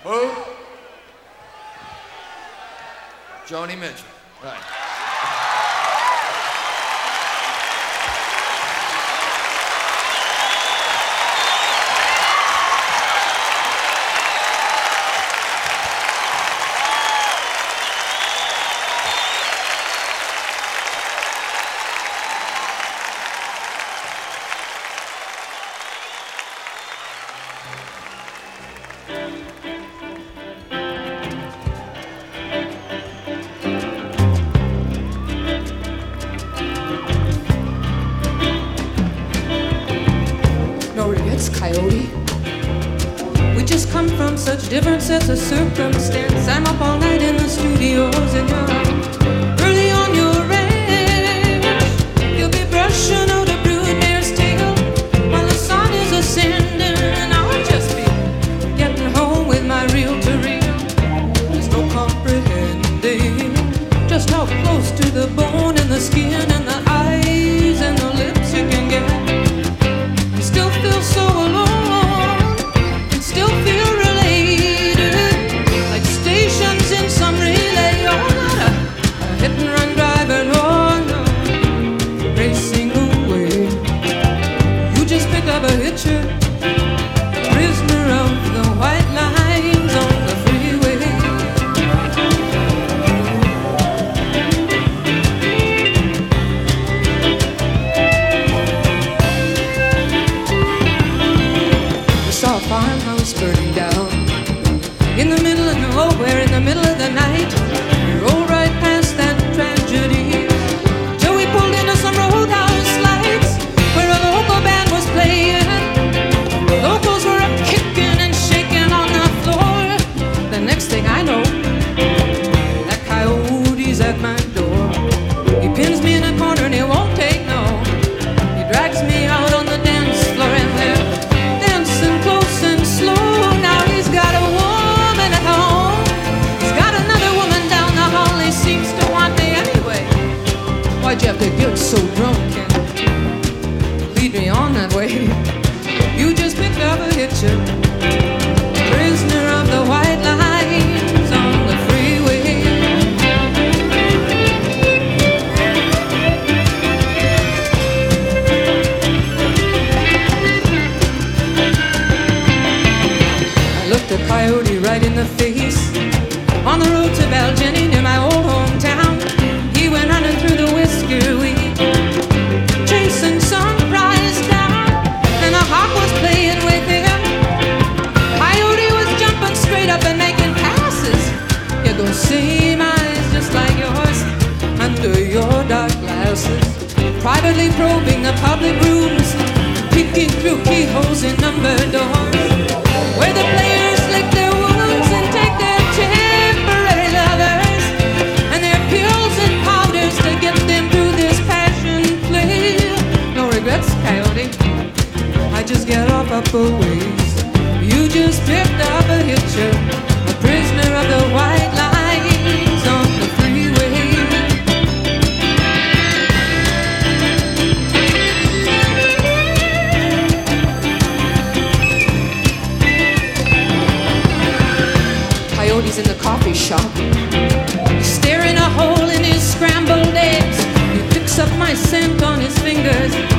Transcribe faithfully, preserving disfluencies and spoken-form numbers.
Who? Joni Mitchell. Right. Coyote. We just come from such different sets of circumstance. I'm up all night in the studios and you're early on your ranch. You'll be brushing out a broodmare's tail while the sun is ascending, and I'll just be getting home with my reel to reel. There's no comprehending just how close to the bone and the skin and the eyes and the lips you can get. Still feel so alone, and still feel related, like stations in some relay. Oh, not a, a hit and run driver, no, no, racing away. You just pick up a hitcher, prisoner of the white lines on the freeway. Farmhouse burning down in the middle of nowhere, in the middle of the night. We rolled right past that tragedy till we pulled into some roadhouse lights where a local band was playing. The locals were up kicking and shaking on the floor. The next thing I know, that coyote's at my door. He pins me in a corner and he won't take no. He drags me out on the dance floor and there, close and slow. Now he's got a woman at home. He's got another woman down the hall. He seems to want me anyway. Why'd you have to get so drunk and lead me on that way? You just picked up a hitcher, prisoner of the white lines on the freeway. The coyote right in the face on the road to Balgenie near my old hometown. He went running through the whisker weed, chasing some prize down, and a hawk was playing with him. Coyote was jumping straight up and making passes. He had those same eyes just like yours under your dark glasses, privately probing the public rooms, peeking through keyholes in number doors where the players lick their wounds and take their temporary lovers and their pills and powders to get them through this passion play. No regrets, coyote, I just get off up a ways. You just picked up a hitcher, a prisoner of the white lines on the freeway. Coyote's in the coffee shop, staring a hole in his scrambled eggs. He picks up my scent on his fingers